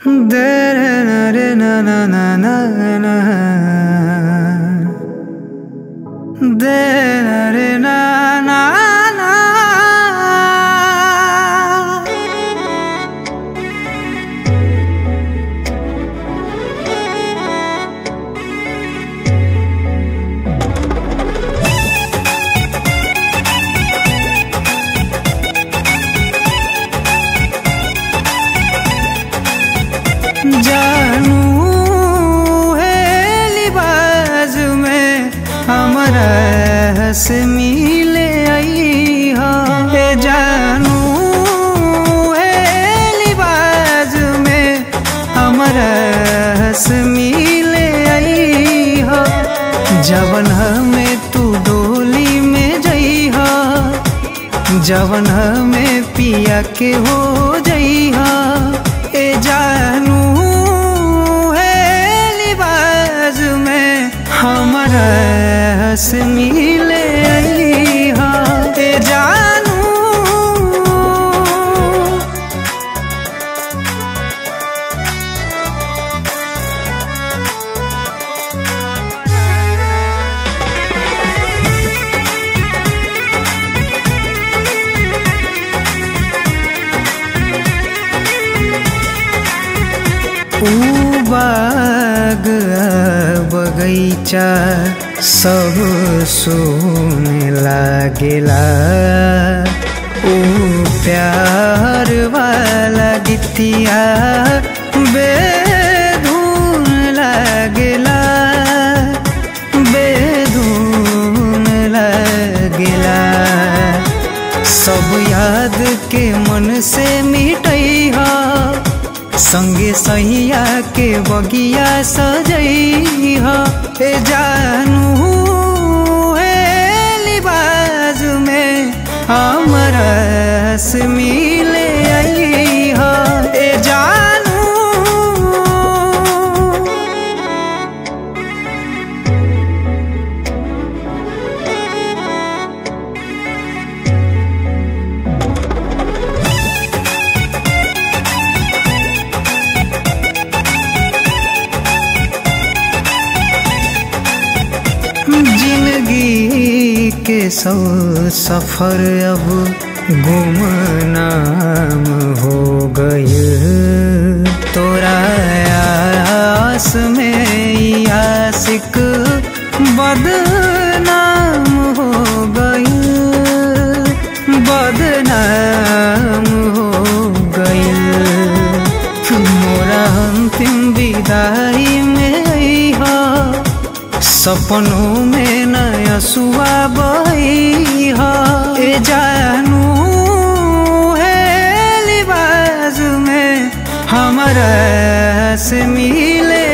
दे रे ना रे ना ना ना ना ना दे ना रे ना ना ना जानू है लिबाज में हमारा हंस मिले आई हो जानू है लिबाज में हमारा हंस मिले आई हो जवन हमें तू डोली में जई हो जवन हमें पिया के हो जई हो जानू हमारा हंस मिले आई हाँ जानू बाग बगैचा सब सोने लागेला ओ प्यार वाला गीतिया बेधुन लागेला बेधुन लागेला सब याद के मन से मिटैहा संगे सहिया के बगिया सजई हो जानू है लिबाज में हमारा हंस मिले आई हो जानू जिंदगी के सौ सफर अब गुमनाम हो गए तोरा आस में आशिक बदनाम हो गए बदनाम हो गए मोरा अंतिम विदाई में हो सपनों में नया सुआ बही हो जानू है लिबाज में हमारा हंस मिले